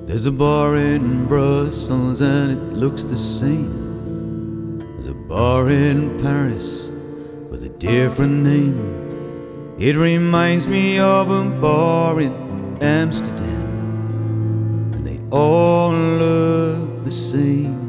There's a bar in Brussels and it looks the same. There's a bar in Paris with a different name. It reminds me of a bar in Amsterdam, and they all look the same.